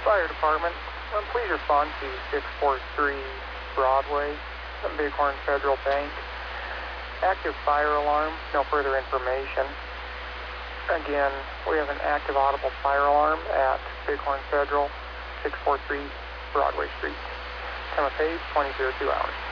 Fire Department, please respond to 643 Broadway, Bighorn Federal Bank. Active fire alarm, no further information. Again, we have an active audible fire alarm at Bighorn Federal, 643 Broadway Street. Time of page, 20:02 hours.